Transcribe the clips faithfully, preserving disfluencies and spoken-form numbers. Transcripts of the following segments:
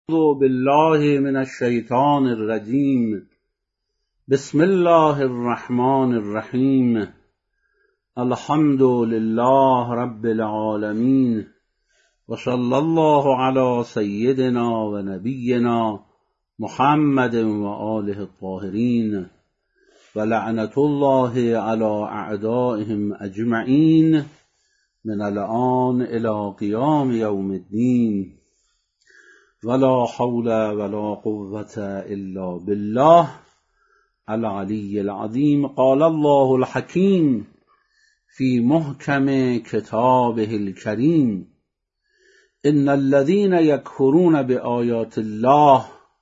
أعوذ بالله من الشیطان الرجیم. بسم الله الرحمن الرحیم. الحمد لله رب العالمین و صلی الله علی سیدنا و نبینا محمد و آله الطاهرین و لعنت الله علی اعدائهم اجمعین من الآن الی قیام یوم الدین. ولا حول ولا قوة الا بالله العلی العظیم. قال الله الحکیم فی محکم کتابه الکریم. ان الذين يكفرون بآیات الله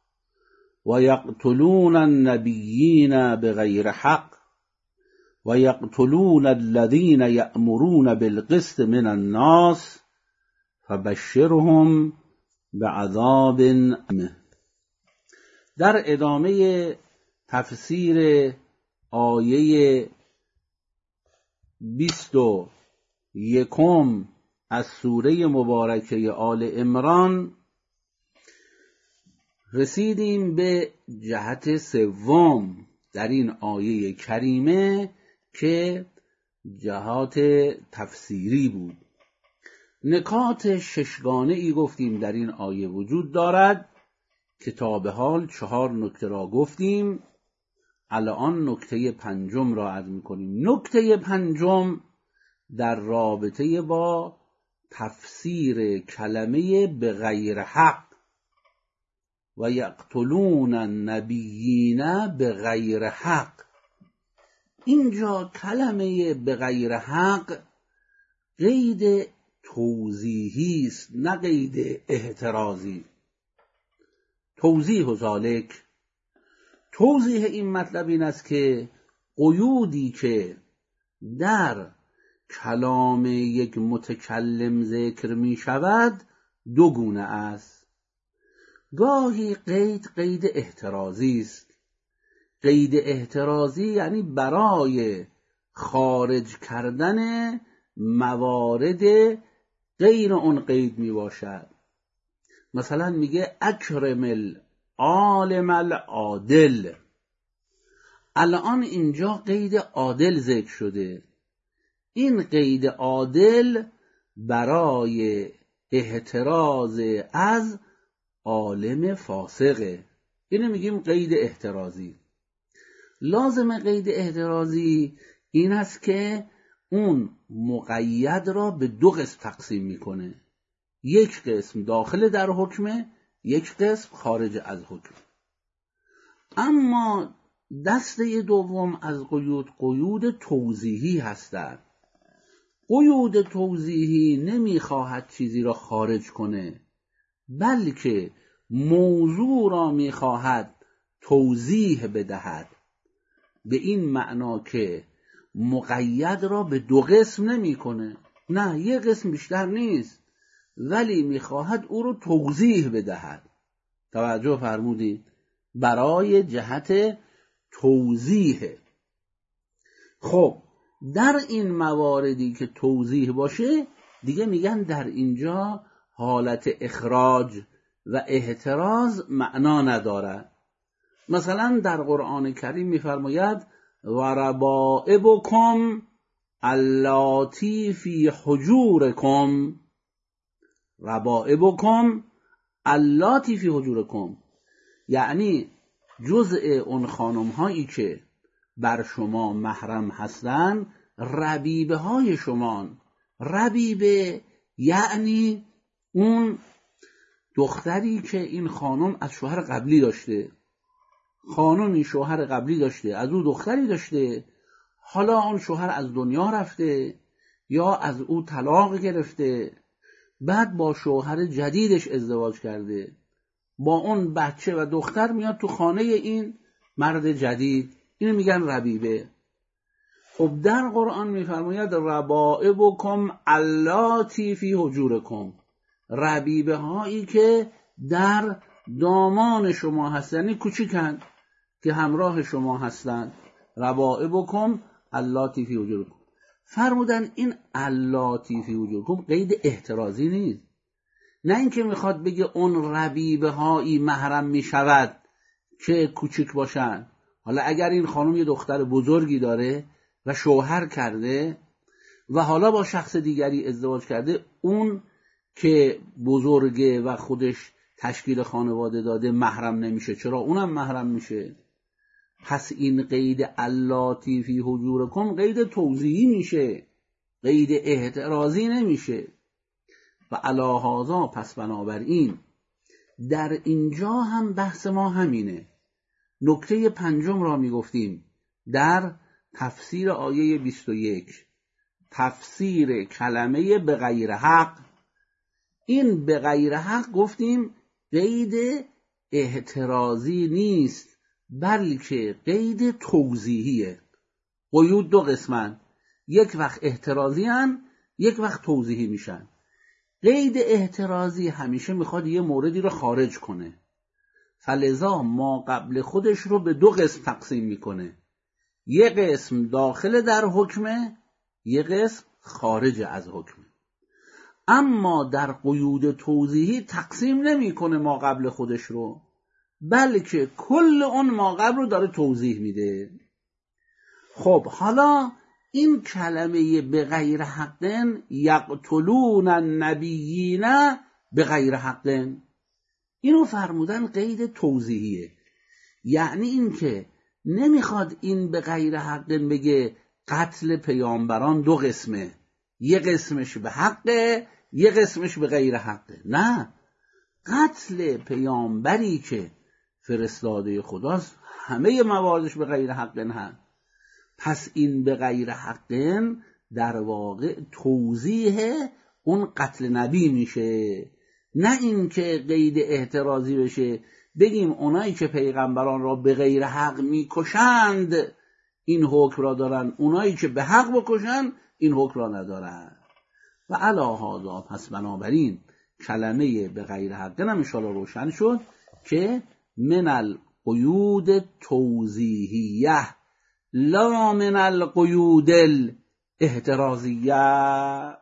ويقتلون النبیین بغیر حق ويقتلون الذين يأمرون بالقسط من الناس فبشرهم بعذاب ألیم. در ادامه تفسیر آیه بیست و یکم از سوره مبارکه آل عمران رسیدیم به جهت سوم در این آیه کریمه که جهات تفسیری بود. نکات ششگانه ای گفتیم در این آیه وجود دارد که تا به حال چهار نکته را گفتیم. الان نکته پنجم را عرض می‌کنیم. نکته پنجم در رابطه با تفسیر کلمه به غیر حق و یقتلون النبیین به غیر حق. اینجا کلمه به غیر حق قید توضیحی است نه قید احترازی. توضیح و ذالک، توضیح این مطلب این است که قیودی که در کلام یک متکلم ذکر می شود دو گونه است. گاهی قید قید احترازی است. قید احترازی یعنی برای خارج کردن موارد غیر اون قید می باشد. مثلا میگه اکرم العالم العادل. الان اینجا قید عادل ذکر شده. این قید عادل برای احتراز از عالم فاسقه. اینو میگیم قید احترازی. لازم قید احترازی این است که اون مقید را به دو قسم تقسیم میکنه. یک قسم داخل در حکمه، یک قسم خارج از حکم. اما دسته دوم از قیود قیود توضیحی هستند. قیود توضیحی نمیخواهد چیزی را خارج کنه، بلکه موضوع را میخواهد توضیح بدهد، به این معنا که مقید را به دو قسم نمی کنه. نه، یک قسم بیشتر نیست، ولی میخواهد او رو توضیح بدهد. توجه فرمودید؟ برای جهت توضیح. خب در این مواردی که توضیح باشه دیگه میگن در اینجا حالت اخراج و احتراز معنا نداره. مثلا در قرآن کریم میفرماید و ربائبکم اللاتی فی حجورکم. ربائبکم اللاتی فی حجورکم یعنی جزء اون خانم هایی که بر شما محرم هستند ربیبه های شما. ربیبه یعنی اون دختری که این خانم از شوهر قبلی داشته. خانمی شوهر قبلی داشته، از او دختری داشته، حالا اون شوهر از دنیا رفته یا از او طلاق گرفته، بعد با شوهر جدیدش ازدواج کرده، با اون بچه و دختر میاد تو خانه این مرد جدید. اینو میگن ربیبه. خب در قرآن میفرماید ربائبکم اللاتی فی حجورکم. ربیبه هایی که در دامان شما هستن، یعنی کوچیکن که همراه شما هستند. ربائبکم اللاتی فی حجورکم. فرمودن این اللاتی فی حجورکم قید احترازی نیست. نه اینکه میخواد بگه اون ربیبه هایی محرم میشود که کوچک باشن. حالا اگر این خانم یه دختر بزرگی داره و شوهر کرده و حالا با شخص دیگری ازدواج کرده، اون که بزرگه و خودش تشکیل خانواده داده محرم نمیشه، چرا اونم محرم میشه؟ پس این قید اللاتی فی حجورکم قید توضیحی میشه، قید احترازی نمیشه. و علی هذا، پس بنابراین در اینجا هم بحث ما همینه. نکته پنجم را میگفتیم در تفسیر آیه بیست و یک، تفسیر کلمه به غیر حق. این به غیر حق گفتیم قید احترازی نیست، بلکه قید توضیحیه. قیود دو قسمن، یک وقت احترازی هن، یک وقت توضیحی میشن. قید احترازی همیشه میخواد یه موردی رو خارج کنه، فلذا ما قبل خودش رو به دو قسم تقسیم میکنه، یه قسم داخل در حکمه، یه قسم خارج از حکمه. اما در قیود توضیحی تقسیم نمیکنه ما قبل خودش رو، بلکه کل اون ما قبل رو داره توضیح میده. خب حالا این کلمه به غیر حقن، یقتلون النبیین به غیر حقن، اینو فرمودن قید توضیحیه. یعنی این که نمیخواد این به غیر حقن بگه قتل پیامبران دو قسمه، یه قسمش به حقه، یه قسمش به غیر حقه. نه، قتل پیامبری که فرستاده خداست همه مواردش به غیر حقن هست. پس این به غیر حقن در واقع توضیح اون قتل نبی میشه، نه این که قید احترازی بشه بگیم اونایی که پیغمبران را به غیر حق میکشند این حکم را دارن، اونایی که به حق بکشند این حکم را ندارن. و علی هذا، پس بنابراین کلمه به غیر حق هم انشاءالله روشن شد که من القیود توضیحیه لا من القیود الاحترازیه.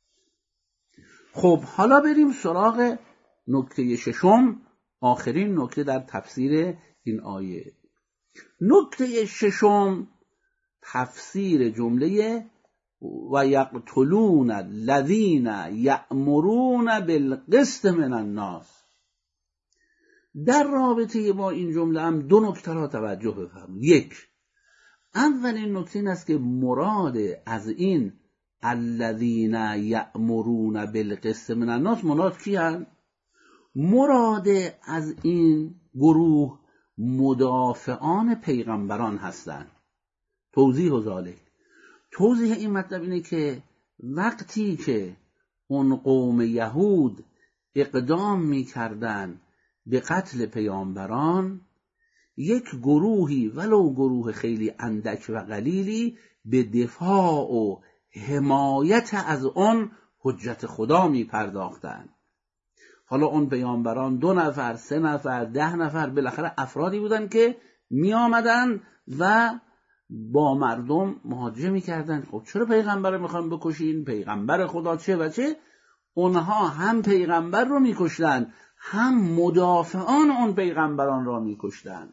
خب حالا بریم سراغ نکته ششم، آخرین نکته در تفسیر این آیه. نکته ششم تفسیر جمله و یقتلون الذین یأمرون بالقسط من الناس. در رابطه با این جمله هم دو نکته را توجه بفرمایید. یک، اولین نکته این است که مراد از این الذین یأمرون بالقسط من الناس مراد کیان؟ مراد از این گروه مدافعان پیغمبران هستند. توضیح و ذالک، توضیح این مطلب اینه که وقتی که اون قوم یهود اقدام می‌کردند به قتل پیامبران، یک گروهی ولو گروه خیلی اندک و قلیلی به دفاع و حمایت از اون حجت خدا می پرداختن. حالا اون پیامبران دو نفر، سه نفر، ده نفر، بالاخره افرادی بودن که می آمدن و با مردم مواجهه می کردن. خب چرا پیغمبر رو میخوان بکشین؟ پیغمبر خدا چه و چه؟ اونها هم پیغمبر رو می کشتن، هم مدافعان اون پیغمبران را می کشتن.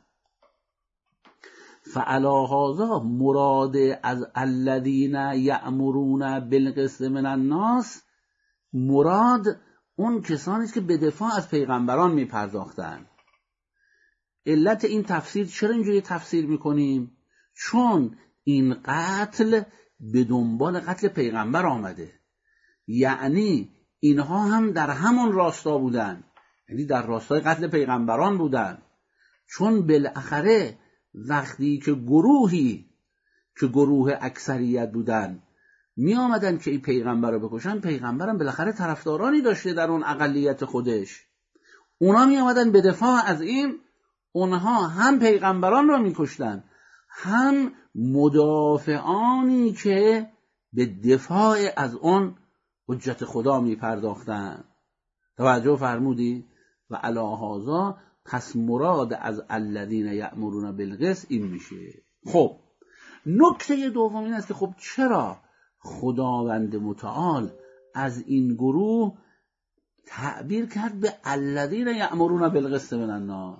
فعلی هذا مراد از الذین یأمرون بالقسط من الناس، مراد اون کسانی است که به دفاع از پیغمبران می پرداختن. علت این تفسیر، چرا اینجوری تفسیر میکنیم؟ چون این قتل به دنبال قتل پیغمبر آمده، یعنی اینها هم در همون راستا بودن، یعنی در راستای قتل پیغمبران بودن. چون بالاخره وقتی که گروهی که گروه اکثریت بودن می آمدن که این پیغمبر رو بکشن، پیغمبرم بالاخره طرفدارانی داشته در اون اقلیت خودش، اونا می آمدن به دفاع از این، اونها هم پیغمبران رو می کشتن، هم مدافعانی که به دفاع از اون حجت خدا می پرداختن. توجه فرمودی؟ و علی هذا پس مراد از الذین یأمرون بالقسط این میشه. خب نکته دوم این است که خب چرا خداوند متعال از این گروه تعبیر کرد به الذین یأمرون بالقسط من الناس.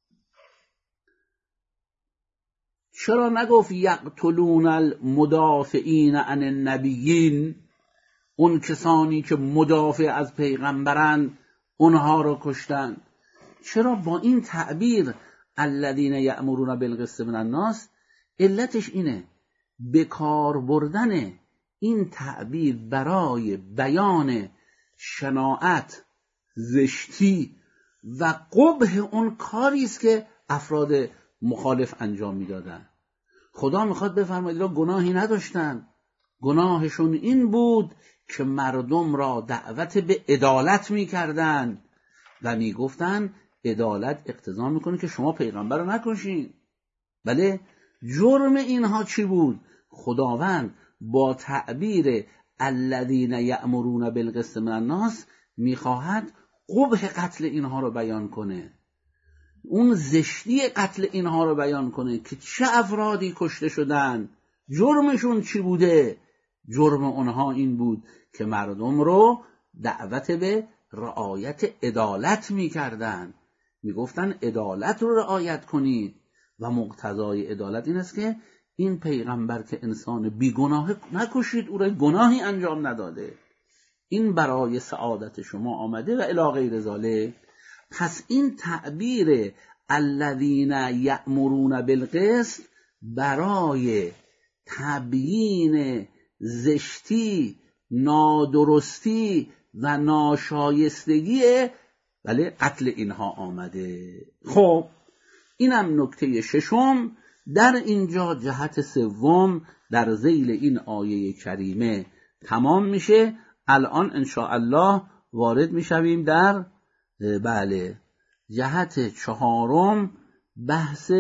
چرا نگفت یقتلون المدافعین عن النبیین، اون کسانی که مدافع از پیغمبرن اونها رو کشتن؟ چرا با این تعبیر الذین یأمرون بالقسط من الناس؟ علتش اینه به کار بردن این تعبیر برای بیان شناعت، زشتی و قبح اون کاری است که افراد مخالف انجام میدادن. خدا میخواد بفرماید گناهی نداشتن، گناهشون این بود که مردم را دعوت به عدالت میکردن و میگفتن عدالت اقتضا میکنه که شما پیغمبر رو نکشین. بله، جرم اینها چی بود؟ خداوند با تعبیر الذین یأمرون بالقسط من الناس میخواهد قبح قتل اینها رو بیان کنه، اون زشتی قتل اینها رو بیان کنه که چه افرادی کشته شدن، جرمشون چی بوده. جرم اونها این بود که مردم رو دعوت به رعایت عدالت میکردن، میگفتن عدالت رو رعایت کنید و مقتضای عدالت این است که این پیغمبر که انسان بیگناه نکشید، او را گناهی انجام نداده، این برای سعادت شما آمده و الی غیر ذالک. پس این تعبیر الذین یأمرون بالقسط برای تبیین زشتی، نادرستی و ناشایستگی بله قتل اینها آمده. خب اینم نکته ششم در اینجا، جهت سوم در ذیل این آیه کریمه تمام میشه. الان انشاءالله وارد میشویم در بله جهت چهارم، بحث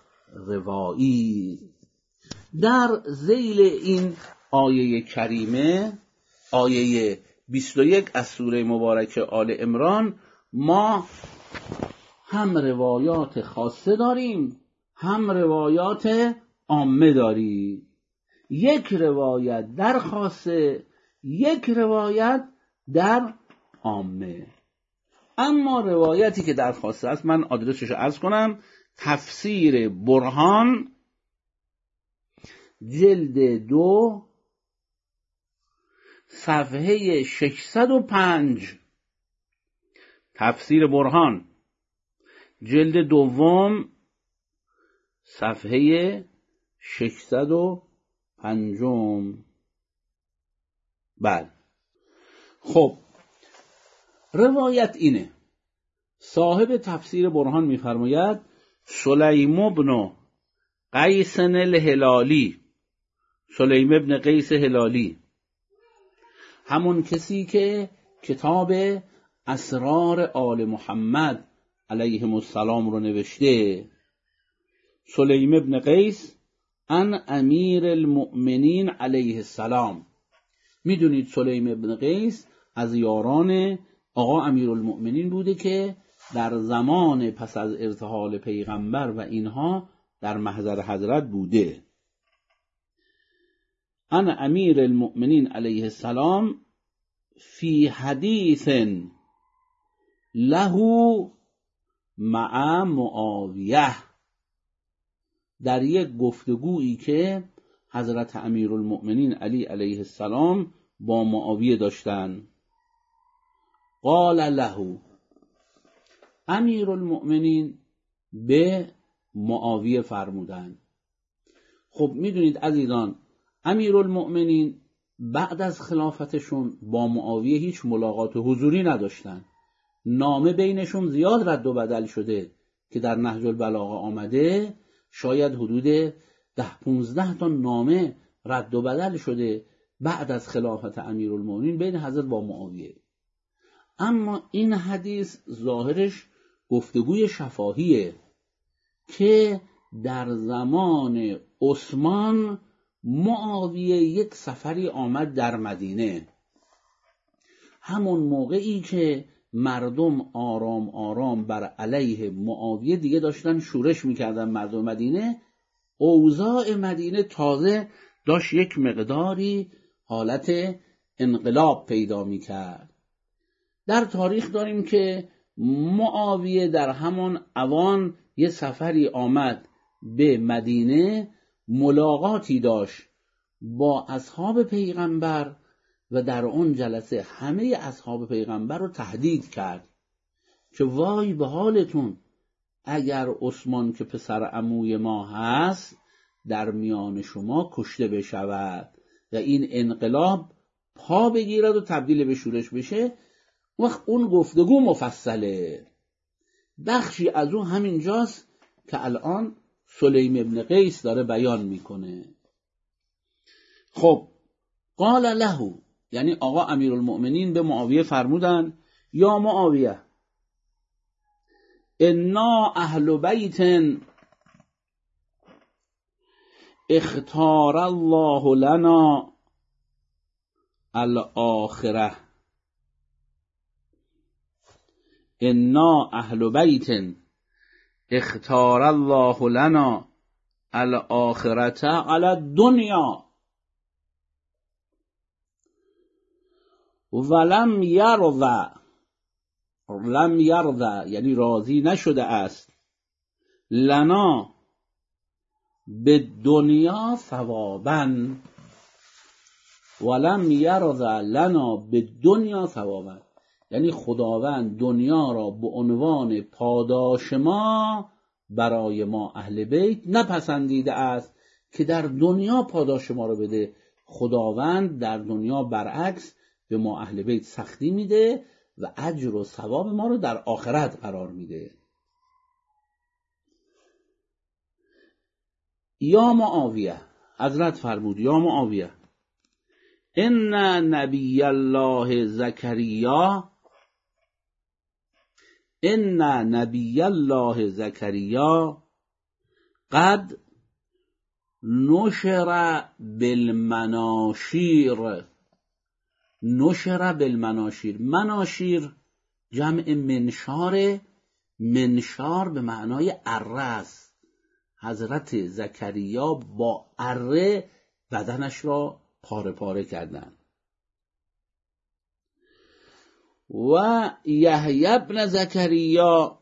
روایی. در ذیل این آیه کریمه، آیه بیست و یک از سوره مبارکه آل عمران، ما هم روایات خاصه داریم هم روایات عامه داریم. یک روایت در خاصه، یک روایت در عامه. اما روایتی که در خاصه است، من آدرسش رو عرض کنم، تفسیر برهان جلد دو صفحه ششصد و پنج. تفسیر برهان جلد دوم صفحه ششصد و پنجم. بله، خب روایت اینه. صاحب تفسیر برهان میفرماید سلیم بن قیس الهلالی، سلیم ابن قیس هلالی، همون کسی که کتاب اسرار آل محمد علیهم السلام رو نوشته، سلیم ابن قیس ان امیر المؤمنین علیه السلام. میدونید سلیم ابن قیس از یاران آقا امیر المؤمنین بوده که در زمان پس از ارتحال پیغمبر و اینها در محضر حضرت بوده. ان امیر المؤمنین علیه السلام فی حدیث له مع معاویه، در یک گفتگویی که حضرت امیرالمؤمنین علی علیه السلام با معاویه داشتن. قال له، امیرالمؤمنین به معاویه فرمودند. خب میدونید عزیزان، امیرالمؤمنین بعد از خلافتشون با معاویه هیچ ملاقات حضوری نداشتن. نامه بینشون زیاد رد و بدل شده که در نهج البلاغه آمده، شاید حدود ده پونزده تا نامه رد و بدل شده بعد از خلافت امیرالمؤمنین بین حضرت با معاویه. اما این حدیث ظاهرش گفتگوی شفاهیه که در زمان عثمان معاویه یک سفری آمد در مدینه. همون موقعی که مردم آرام آرام بر علیه معاویه دیگه داشتن شورش میکردن مردم مدینه، اوضاع مدینه تازه داشت یک مقداری حالت انقلاب پیدا میکرد. در تاریخ داریم که معاویه در همان اوان یه سفری آمد به مدینه، ملاقاتی داشت با اصحاب پیغمبر و در اون جلسه همه اصحاب پیغمبر رو تهدید کرد که وای به حالتون اگر عثمان که پسر عموی ما هست در میان شما کشته بشود و این انقلاب پا بگیرد و تبدیل به شورش بشه. وقت اون گفتگو مفصله، بخشی از اون همین جاست که الان سلیم ابن قیس داره بیان میکنه. خب قال له، یعنی آقا امیرالمؤمنین به معاویه فرمودن یا معاویه انا اهل بیت اختار الله لنا الاخره، انا اهل بیت اختار الله لنا الاخرة علی الدنیا ولم یرضى، لم یرضى یعنی راضی نشده است، لنا به دنیا ثوابا، ولم یرضى لنا به دنیا ثوابا، یعنی خداوند دنیا را به عنوان پاداش ما برای ما اهل بیت نپسندیده است که در دنیا پاداش ما را بده. خداوند در دنیا برعکس به ما اهل بیت سختی میده و اجر و ثواب ما رو در آخرت قرار میده. یا معاویه، حضرت فرمود یا معاویه ان نبی الله زکریا، ان نبی الله زکریا قد نشر بالمناشیر، نشر بالمناشیر، مناشیر جمع منشار، منشار به معنای اره است. حضرت زکریا با اره بدنش را پاره پاره کردند. و یحیی ابن زکریا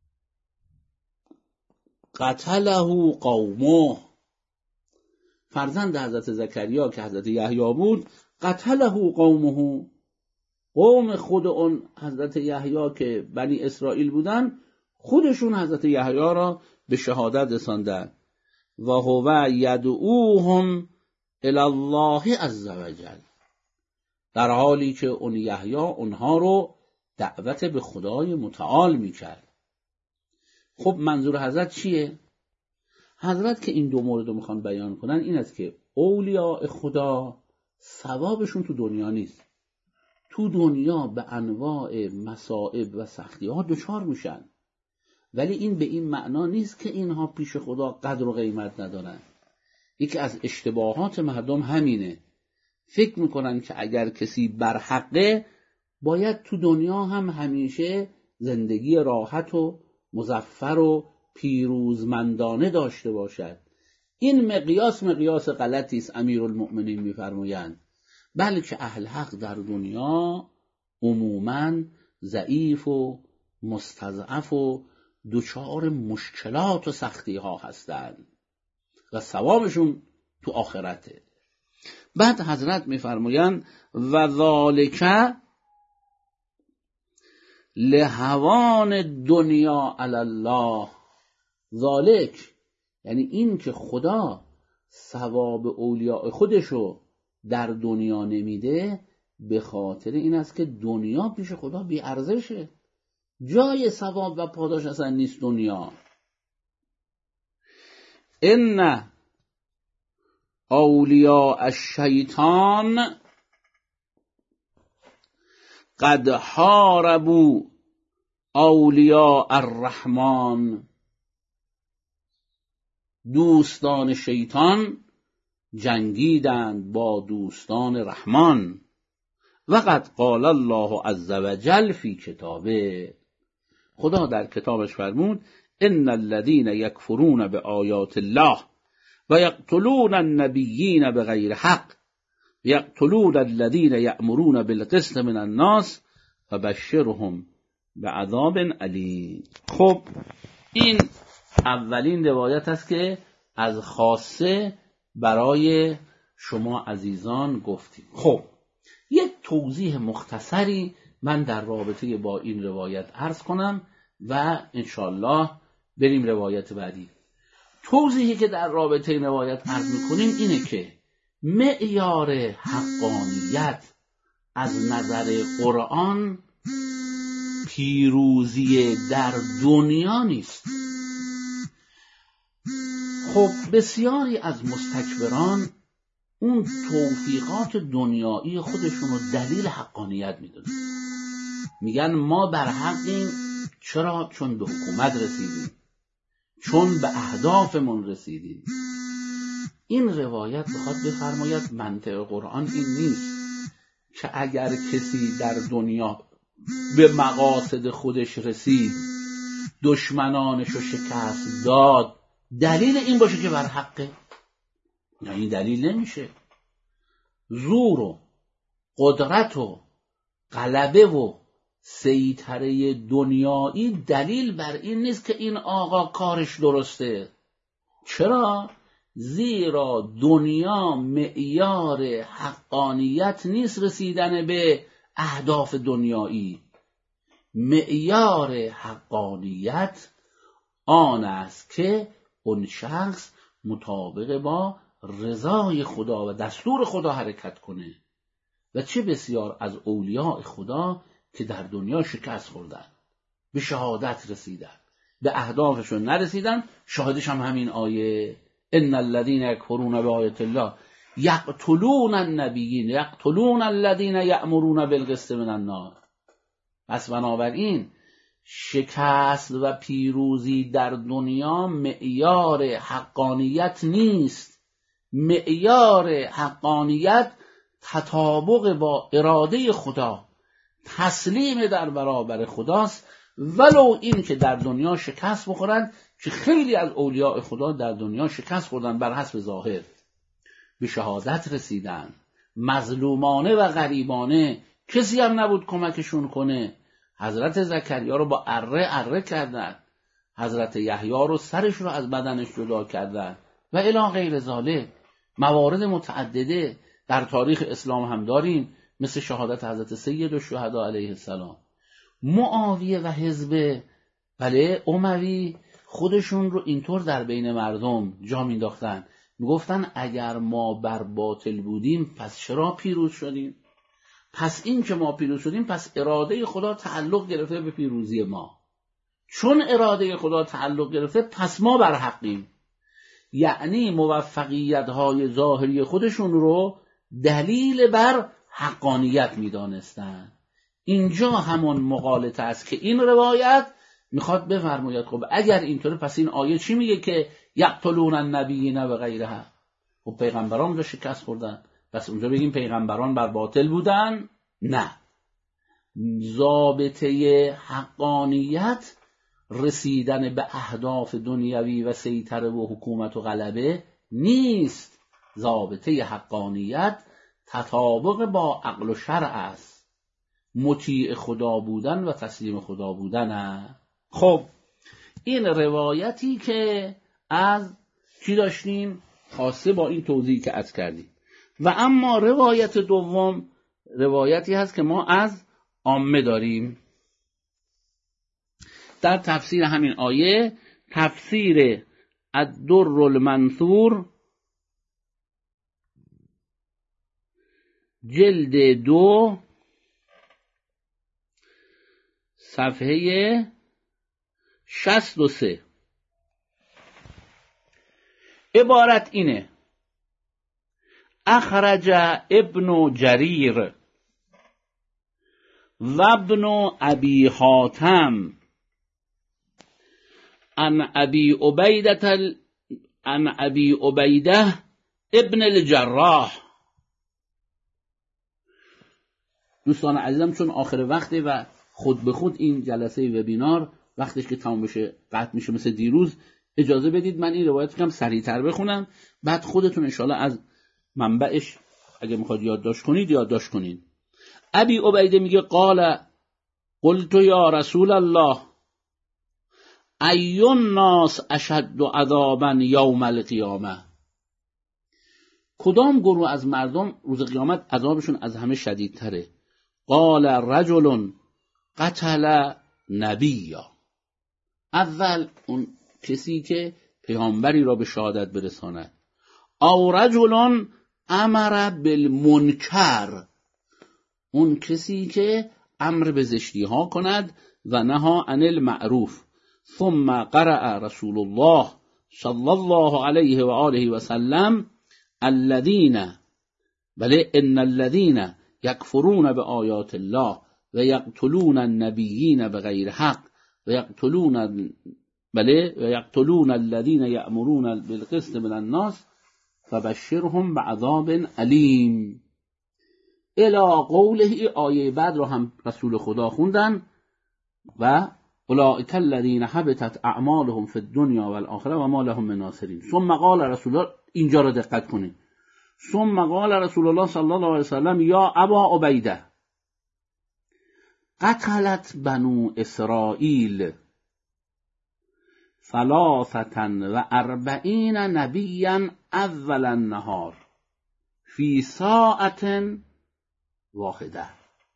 قتله قومه، فرزند حضرت زکریا که حضرت یحیی بود، قتله قومه، قوم خود اون حضرت یحیی که بنی اسرائیل بودن خودشون حضرت یحیی را به شهادت رساندن. و هو یدعوهم الی الله عز وجل، در حالی که اون یحیی اونها رو دعوت به خدای متعال میکرد. خب منظور حضرت چیه؟ حضرت که این دو مورد رو میخوان بیان کنن این است که اولیاء خدا ثوابشون تو دنیا نیست، تو دنیا به انواع مصائب و سختی ها دچار میشن، ولی این به این معنا نیست که اینها پیش خدا قدر و قیمت ندارن. یکی از اشتباهات مردم همینه، فکر میکنن که اگر کسی برحقه باید تو دنیا هم همیشه زندگی راحت و مظفر و پیروزمندانه داشته باشد. این مقیاس مقیاس غلطی است. امیرالمؤمنین میفرمایند بلکه اهل حق در دنیا عموماً ضعیف و مستضعف و دچار مشکلات و سختی ها هستند و ثوابشون تو آخرته. بعد حضرت میفرمایند و ذالک لهوان دنیا علی الله، ذالک یعنی این که خدا ثواب اولیاء خودشو در دنیا نمیده به خاطر این است که دنیا پیش خدا بی ارزشه، جای ثواب و پاداش اصلا نیست دنیا. ان اولیاء الشیطان قد حاربوا اولیاء الرحمن، دوستان شیطان جنگیدند با دوستان رحمان. وقد قال الله عز وجل فی کتابه، خدا در کتابش فرمود ان الذين یکفرون بآیات الله و یقتلون النبیین بغیر حق یقتلون الذين یأمرون بالقسط من الناس فبشرهم بعذاب علیم. خب این اولین روایت است که از خاصه برای شما عزیزان گفتیم. خب یک توضیح مختصری من در رابطه با این روایت عرض کنم و انشالله بریم روایت بعدی. توضیحی که در رابطه این روایت عرض میکنیم اینه که معیار حقانیت از نظر قرآن پیروزی در دنیا نیست. خب بسیاری از مستکبران اون توفیقات دنیایی خودشون رو دلیل حقانیت میدونن. میگن ما بر حقیم. چرا؟ چون به حکومت رسیدیم، چون به اهدافمون رسیدیم. این روایت بخواد بفرماید منطق قرآن این نیست که اگر کسی در دنیا به مقاصد خودش رسید، دشمنانش رو شکست داد، دلیل این باشه که بر حقه. یعنی دلیل نمیشه. زور و قدرت و غلبه و سیطره دنیایی دلیل بر این نیست که این آقا کارش درسته. چرا؟ زیرا دنیا معیار حقانیت نیست رسیدن به اهداف دنیایی. معیار حقانیت آن است که اون شخص مطابق با رضای خدا و دستور خدا حرکت کنه. و چه بسیار از اولیاء خدا که در دنیا شکست خوردن، به شهادت رسیدن، به اهدافشون نرسیدن. شاهدش هم همین آیه ان الذين يكفرون بآیات الله یقتلون النبیین یقتلون الذين یأمرون بالقسط من الناس. پس بنابراین شکست و پیروزی در دنیا معیار حقانیت نیست. معیار حقانیت تطابق با اراده خدا، تسلیم در برابر خداست، ولو این که در دنیا شکست بخورند، که خیلی از اولیاء خدا در دنیا شکست خوردن بر حسب ظاهر، به شهادت رسیدن، مظلومانه و غریبانه، کسی هم نبود کمکشون کنه. حضرت زکریا رو با اره اره کردن، حضرت یحیی رو سرش رو از بدنش جدا کردن و الی غیر ذالک. موارد متعدده در تاریخ اسلام هم داریم، مثل شهادت حضرت سید الشهدا علیه السلام. معاویه و حزب بله اموی خودشون رو اینطور در بین مردم جا مینداختن، میگفتن اگر ما بر باطل بودیم پس چرا پیروز شدیم؟ پس این که ما پیروز شدیم پس اراده خدا تعلق گرفته به پیروزی ما. چون اراده خدا تعلق گرفته پس ما بر حقیم. یعنی موفقیت های ظاهری خودشون رو دلیل بر حقانیت میدانستن. اینجا همون مغالطه است که این روایت میخواد بفرماید خب اگر اینطوره پس این آیه چی میگه که یقتلون النبیین و غیرها؟ خب پیغمبران اونجا شکست خوردن، پس اونجا بگیم پیغمبران بر باطل بودن؟ نه. ضابطه حقانیت رسیدن به اهداف دنیوی و سیطره و حکومت و غلبه نیست. ضابطه حقانیت تطابق با عقل و شرع است، مطیع خدا بودن و تسلیم خدا بودن است. خب این روایتی که از چی داشتیم؟ خاصه با این توضیحی که عرض کردیم. و اما روایت دوم روایتی هست که ما از عامه داریم در تفسیر همین آیه، تفسیر الدر المنثور جلد دو صفحه شصت و سه. عبارت اینه: اخرج ابن جریر و ابن ابی حاتم عن ابی عبیده عن ابی عبیده ابن الجراح. دوستان عزیزم، چون آخر وقته و خود به خود این جلسه وبینار وقتش که تمام بشه قطع میشه مثل دیروز، اجازه بدید من این روایت رو سریعتر بخونم، بعد خودتون انشالله از منبعش اگه میخواد یادداشت کنید یادداشت کنید. ابی عبیده میگه قال قلت یا رسول الله ای الناس اشد عذابا یوم القیامه، کدام گروه از مردم روز قیامت عذابشون از همه شدیدتره؟ قال رجل قتل نبیا، اول اون کسی که پیامبری را به شهادت برساند. او رجل امر بالمنکر، اون کسی که امر به زشتی ها کند و نهی عن المعروف. ثم قرأ رسول الله صلی الله علیه و آله و سلم الذین، بله ان الذین یکفرون بآیات الله و یقتلون النبیین بغیر حق و یقتلون بله و یقتلون الذین یأمرون بالقسط من الناس فبشرهم بعذاب علیم. الی قوله، آیه بعد رو هم رسول خدا خوندن و اولئک الذین حبطت اعمالهم فی الدنیا والآخره و ما لهم من ناصرین. ثم قال رسول الله، اینجا رو دقت کنید، ثم قال رسول الله صلی الله علیه وسلم یا ابا عبیده قتلت بنو اسرائیل ثلاثة و اربعین نبیا اول النهار فی ساعت واحده،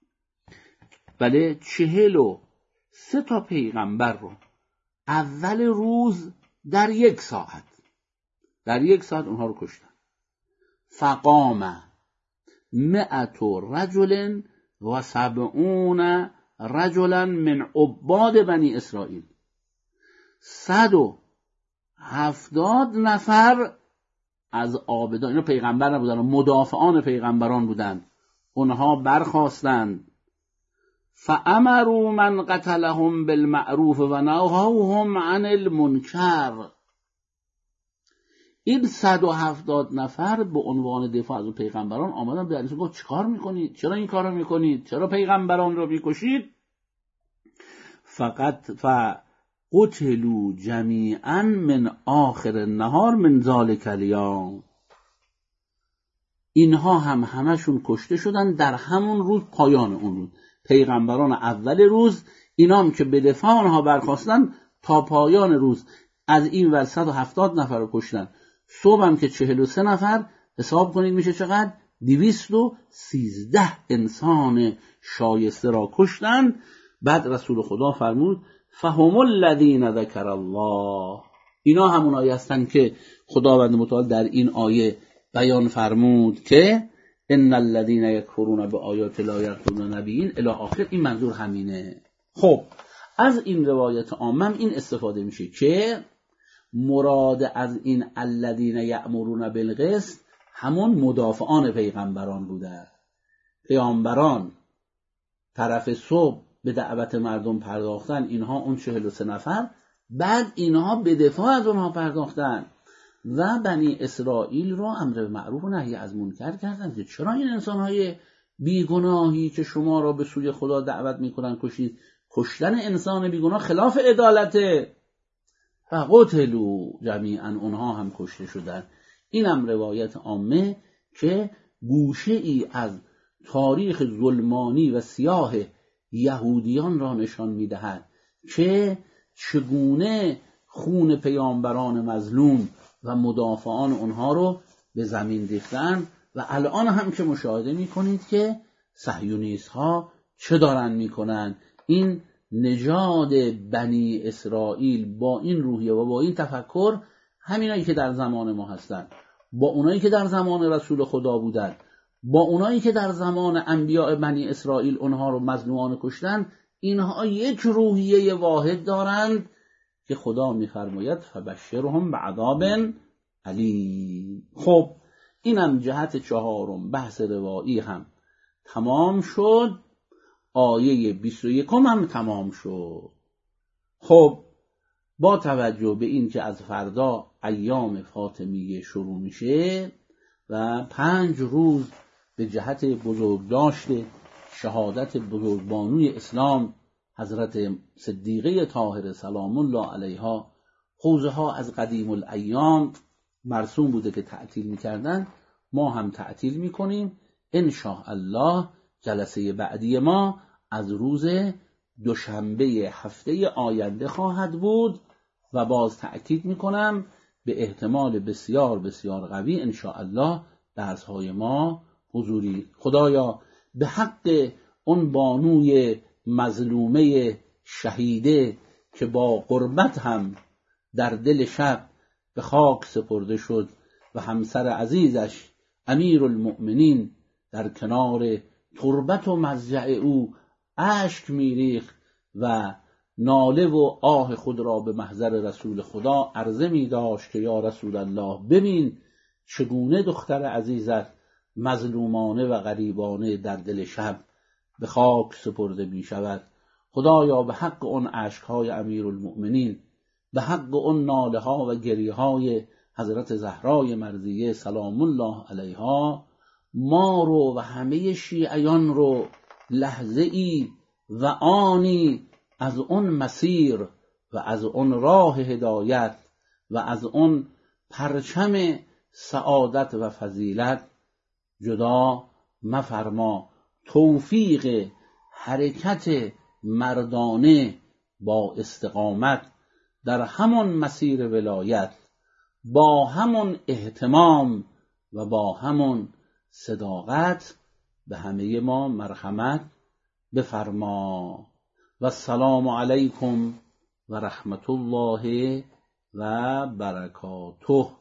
بله چهل و سه تا پیغمبر رو اول روز در یک ساعت در یک ساعت اونها رو کشتن. فقام مئت رجل و سبعون رجلا من عباد بنی اسرائیل، صد و هفتاد نفر از عابدان، اینا پیغمبر نبودن، مدافعان پیغمبران بودند، اونها برخاستند. فامروا من قتلهم بالمعروف و نهوهم عن المنکر، این صد و هفتاد نفر به عنوان دفاع از پیغمبران آمدن به علیه گفت چیکار میکنید؟ چرا این کارو میکنید؟ چرا پیغمبران رو میکشید؟ فقط فقتلوا جمیعا من آخر النهار من ذلک الیوم، اینها هم همشون کشته شدن در همون روز، پایان اون روز. پیغمبران اول روز، اینا هم که به دفاع آنها برخاستن تا پایان روز از این ور صد و هفتاد نفر رو کشتن. صبح هم که چهل و سه نفر، حساب کنید میشه چقدر؟ دویست و سیزده انسان شایسته را کشتن. بعد رسول خدا فرمود فهم الذین ذکر الله، اینا همونایی هستن که خداوند متعال در این آیه بیان فرمود که ان الذین یکفرون بآیات الله یقتلون النبیین الی آخر، این منظور همینه. خب از این روایت عامه این استفاده میشه که مراد از این الذین یأمرون بالقسط همون مدافعان پیغمبران بوده. پیامبران طرف صبح به دعوت مردم پرداختن، اینها اون چهل و سه نفر، بعد اینها به دفاع از اونها پرداختن و بنی اسرائیل رو امر به معروف و نهی از منکر کردن که چرا این انسانهای بیگناهی که شما را به سوی خدا دعوت میکنن کشید؟ کشتن انسان بیگناه خلاف عدالته. فقتلوا جمیعا، اونها هم کشته شدن. اینم روایت عامه که گوشه ای از تاریخ ظلمانی و سیاه یهودیان را نشان میدهد که چگونه خون پیامبران مظلوم و مدافعان اونها رو به زمین ریختن. و الان هم که مشاهده میکنید که صهیونیست ها چه دارن میکنن. این نژاد بنی اسرائیل با این روحیه و با این تفکر، همینایی که در زمان ما هستن، با اونایی که در زمان رسول خدا بودن، با اونایی که در زمان انبیاء بنی اسرائیل اونها رو مظلومان کشتن، اینها یک روحیه واحد دارند که خدا میفرماید فبشرهم بعذاب علیم. خب اینم جهت چهارم، بحث روایی هم تمام شد، آیه بیست و یک هم تمام شد. خب با توجه به این که از فردا ایام فاطمیه شروع میشه و پنج روز به جهت بزرگداشت شهادت بزرگبانوی اسلام حضرت صدیقه طاهره سلام الله علیها، حوزه ها از قدیم الایام مرسوم بوده که تعطیل میکردن، ما هم تعطیل میکنیم. ان شاء الله جلسه بعدی ما از روز دوشنبه هفته آینده خواهد بود و باز تأکید میکنم به احتمال بسیار بسیار قوی ان شاء الله درس‌های ما حضوری. خدایا به حق اون بانوی مظلومه شهیده که با غربت هم در دل شب به خاک سپرده شد و همسر عزیزش امیرالمؤمنین در کنار تربت و مضجع او اشک میریخت و ناله و آه خود را به محضر رسول خدا عرضه می داشت که یا رسول الله ببین چگونه دختر عزیزت مظلومانه و غریبانه در دل شب به خاک سپرده می شود. خدایا به حق اون اشکهای امیرالمؤمنین، به حق اون ناله ها و گریه های حضرت زهرای مرضیه سلام الله علیها، ما رو و همه شیعیان رو لحظه ای و آنی از اون مسیر و از اون راه هدایت و از اون پرچم سعادت و فضیلت جدا مفرما. توفیق حرکت مردانه با استقامت در همون مسیر ولایت، با همون اهتمام و با همون صداقت به همه ما مرحمت بفرما. و السلام علیکم و رحمت الله و برکاته.